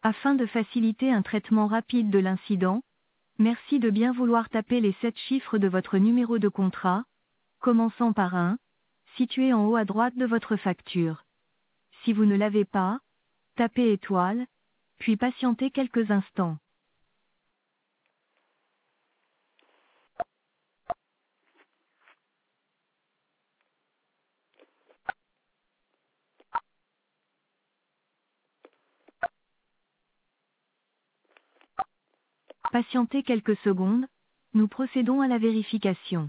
Afin de faciliter un traitement rapide de l'incident, merci de bien vouloir taper les 7 chiffres de votre numéro de contrat, commençant par 1, situé en haut à droite de votre facture. Si vous ne l'avez pas, tapez étoile, puis patientez quelques instants. Patientez quelques secondes, nous procédons à la vérification.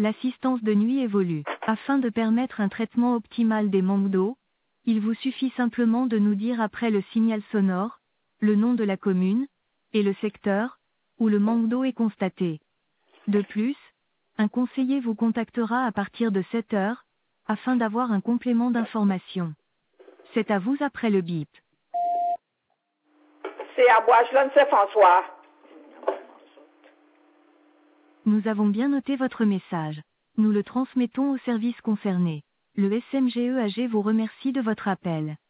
L'assistance de nuit évolue. Afin de permettre un traitement optimal des manques d'eau, il vous suffit simplement de nous dire après le signal sonore, le nom de la commune, et le secteur, où le manque d'eau est constaté. De plus, un conseiller vous contactera à partir de 7 heures, afin d'avoir un complément d'information. C'est à vous après le bip. C'est à Bois-Gelonne, c'est François. Nous avons bien noté votre message. Nous le transmettons au service concerné. Le SMGEAG vous remercie de votre appel.